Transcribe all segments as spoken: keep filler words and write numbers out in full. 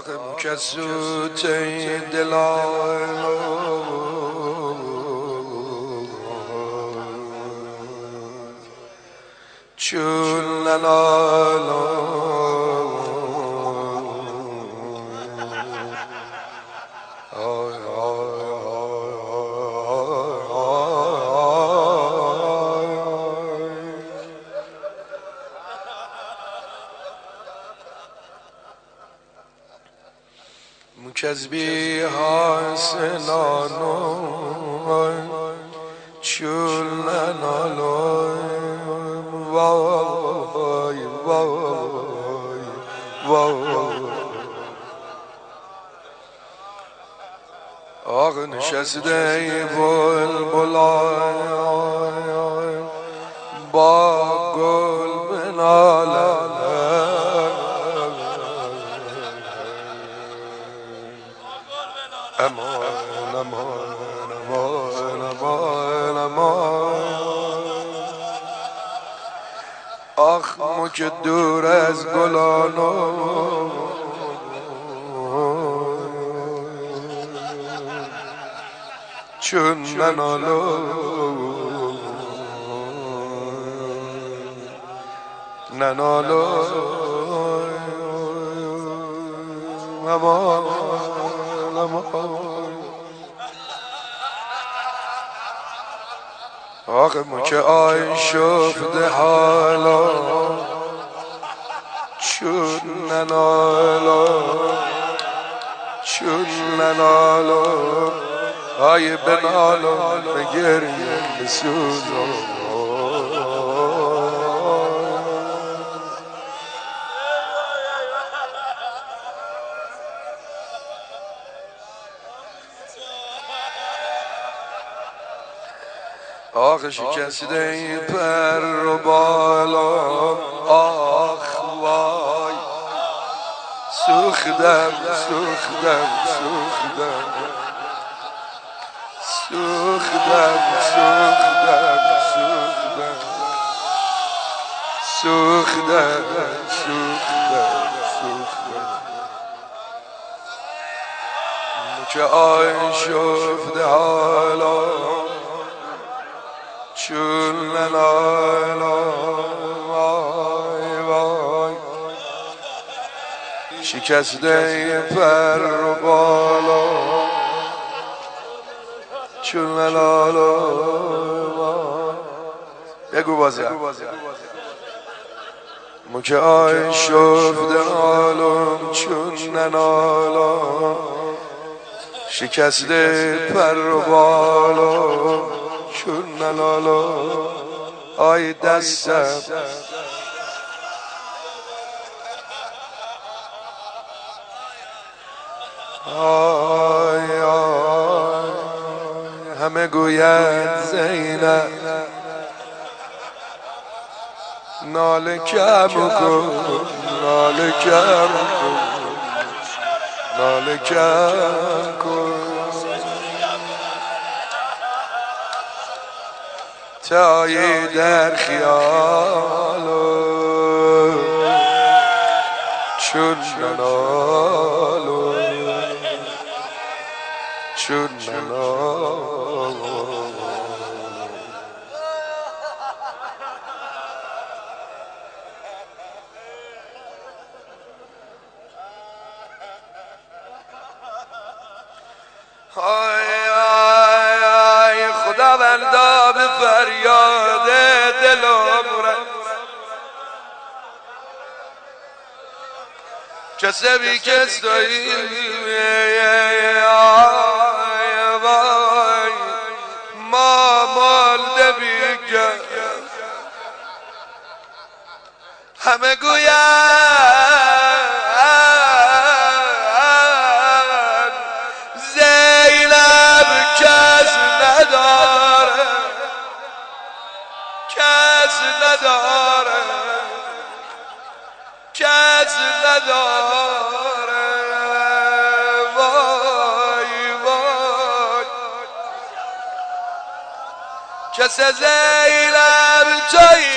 آخم کسوت دلالو چون لالو مکذبی حسنانو چون لالو وای وای وای آق نشسته بلبلای با گل بنالم امان امان امان امان امان آخ مو که دور از گلانو چون ننالو ننالو امان آقا مو که آی شفته حالا چون ننالو چون ننالو آی بنالو بگریم بسوزو آخ شکسته پر و بالا آخ وای سوختم سوختم سوختم سوختم سوختم سوختم سوختم سوختم سوختم که آی شفته حالا چون لالا وای وای شکسته پر و بالا چون لالا بگو بازی مو که آی شفته حالم چون ننالا شکسته پر و بالا چون نلالو آی دستم آی آی همه گوید زینب ناله کم کن ناله کم کن ناله کم کن تایی در خیالو چون ننالو چون ننالو های های خداوندا به فریاد دلم کسی بی کس دایی ما مالده بیگه همه گوید زینب کس نداره کس نداره کس نداره وای وای کس زینب توی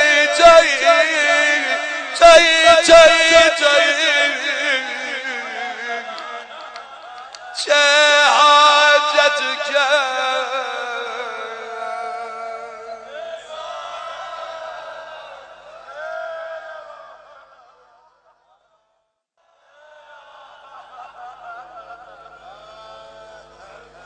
توی توی توی توی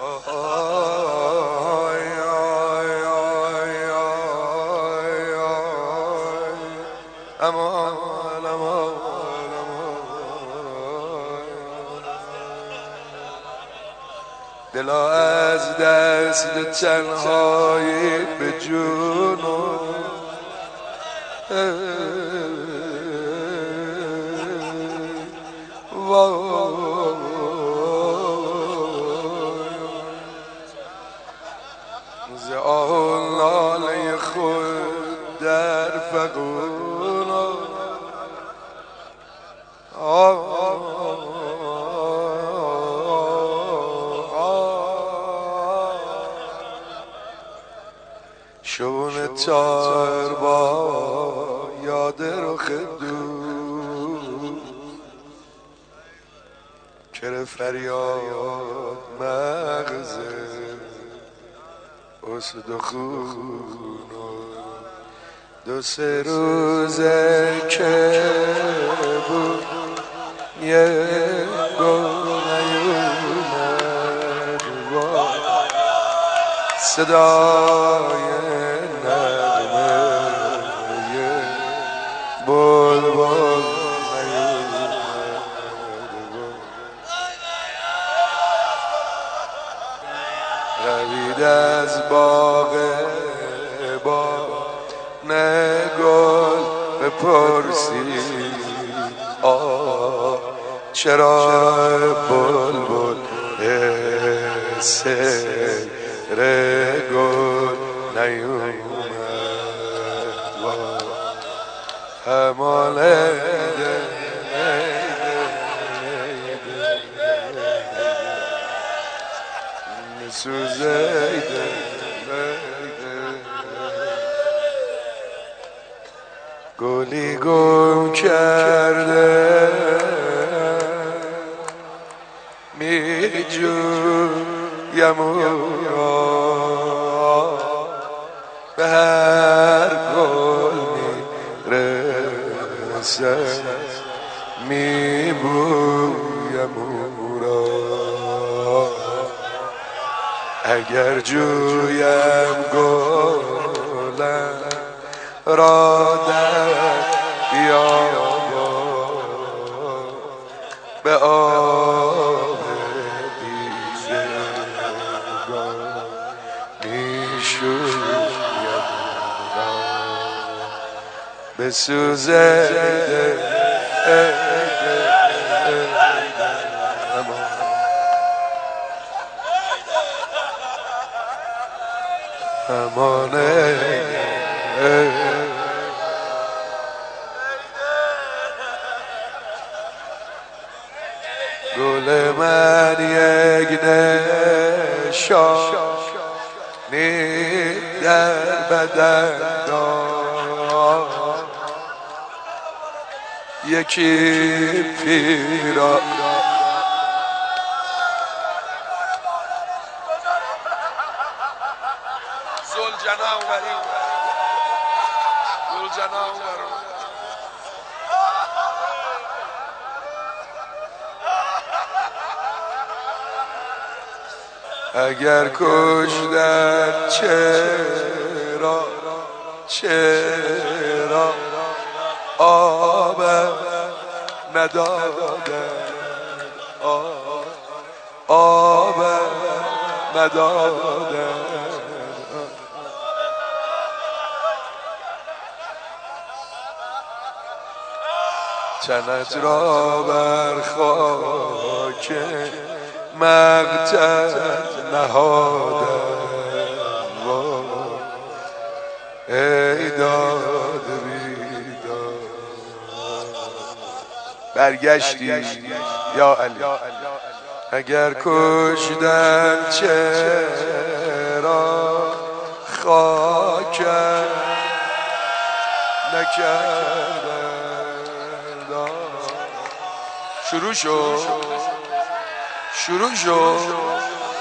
امان امان دلا از دست تنهایی به جنون ز آه ناله خود در فغان شون تار با یاد رخ دور کر فریاد مغزه اسد و خون دو سه روزه که بود یه گل نیومد صدای نغمه بلبل نیومد روید از باغ باغ نگل بپرسی آه چرا بلبل سر گل نیومد هماله سوزیده گلی گم کرده می جویم او را به هر گل می رسد می بویم او را اگر جویم گلم را در بیابان به آب دیدگان می شویم را بسوزد امانه گل من یک نشانی در بدن دار یکی پیرا زلجنا اومدی زلجنا اومدی اگر کشتن چرا چرا آبم ندادن آبم ندادن تنت را بر خاک مقتل نهادم ای داد بیداد برگشتی یا علی اگر کشتن چرا خاکم نکردن شروع شد شروع شد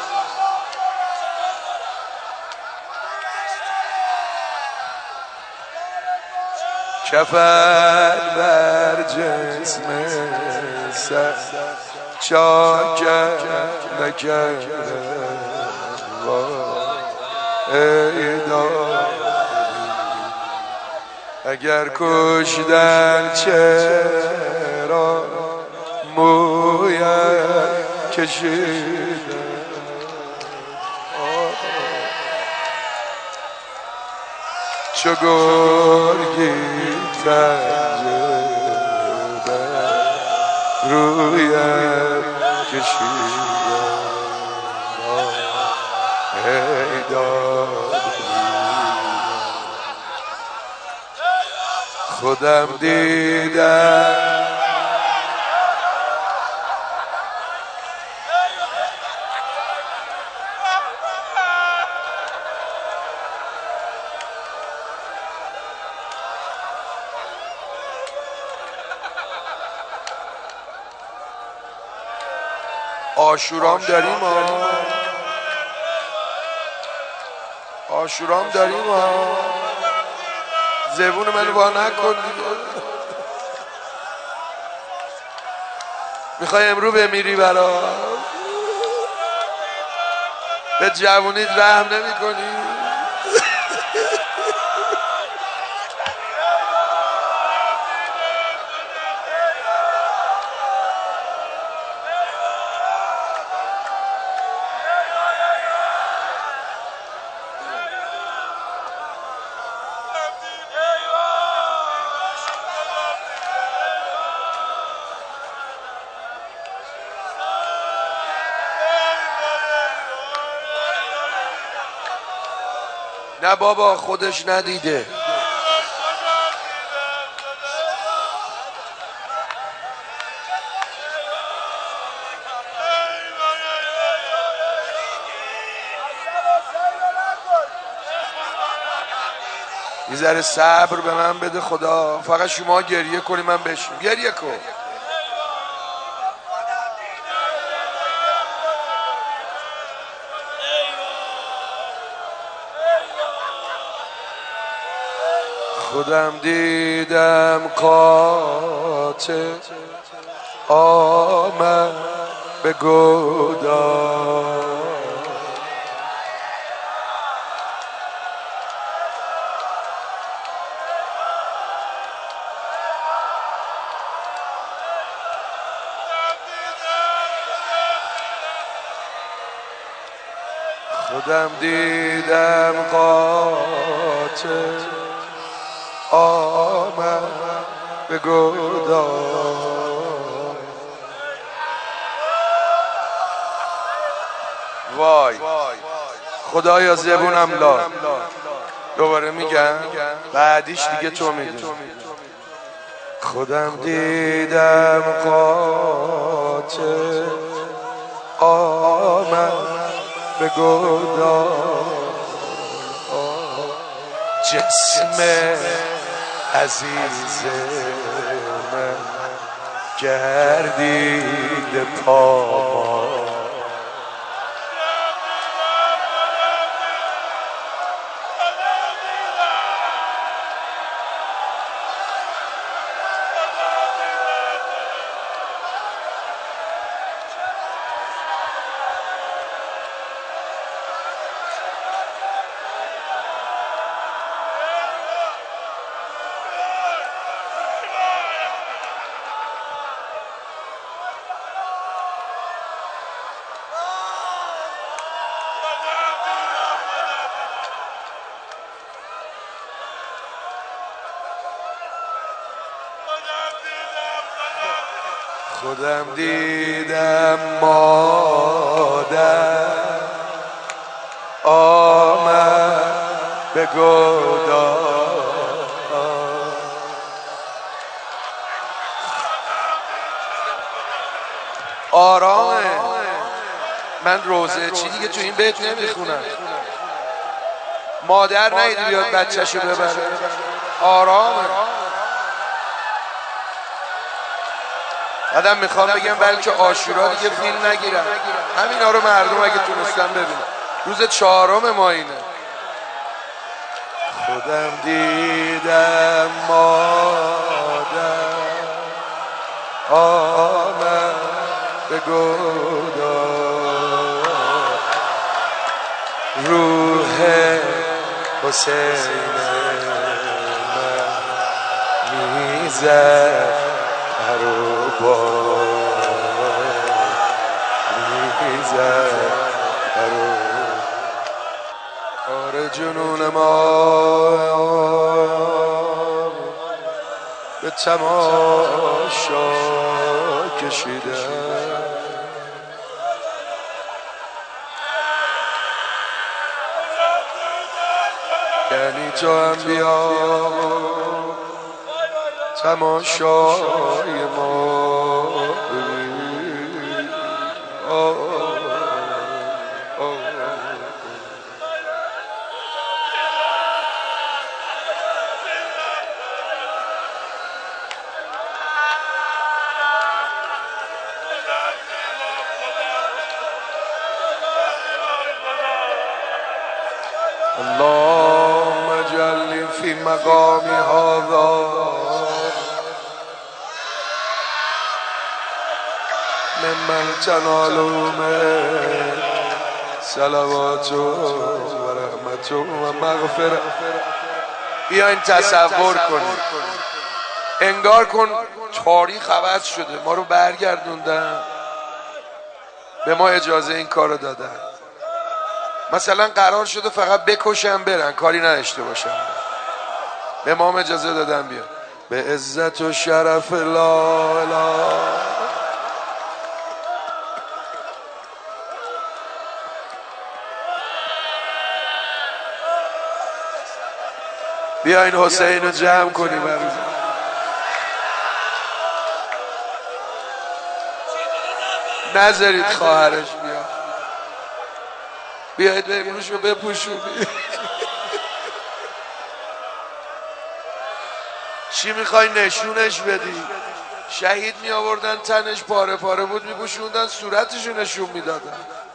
کفن بر جسم سر چاکم نکرده ای داد اگر کشدن چرا مویت کشیدن چو گرگی پنجه بر رویت کشیدن ای داد خودم دیدم آشورام داریم ها آشورام داریم ها زبون منو با نکن میخوای امرو بمیری برا به جوونیت رحم نمی کنی نه بابا خودش ندیده یه ذره صبر به من بده خدا فقط شما گریه کنی من بشم گریه کن خودم دیدم قاطع آمد به گودال خودم دیدم قاطع آمد به گودال وای خدایا زبونم لا دوباره میگم بعدیش دیگه تو میدونی خودم دیدم قاطع آمد به گودال جسم عزیز من گردید پاما خودم دیدم مادر آمد به گودال آرامه من روزه چی دیگه تو این بیت نمیخونم مادر نیدی بیاد بچه‌شو ببره آرامه بعدم میخوام بگم بلکه عاشورا دیگه فیلم نگیرن همینا رو مردم اگه تونستن ببینن روز چهارم ما اینه خودم دیدم مادر آمد به گودال حسین من میزد پر و بال میزد پر و آره جنون ما به تماشا کشیده یعنی تو هم بیا تماشای ما ببین آه آه اللهم اجعلني في مقامي هذا ممن تنال من صلوات و رحمت و مغفرت. بیاین تصور کنید، انگار کن تاریخ عوض شده، ما رو برگردوندن، به ما اجازه این کار رو دادن. مثلا قرار شده فقط بکشن برن، کاری نداشته باشن، به ما هم اجازه دادن بیا. به عزت و شرف لا اله. بیاین حسین رو جمع کنیم. نذارید خواهرش بیا. بیایید بریم رو بپوشونید. چی میخوای نشونش بدی؟ شهید می آوردن تنش پاره پاره بود میپوشوندن صورتشو نشون میدادن.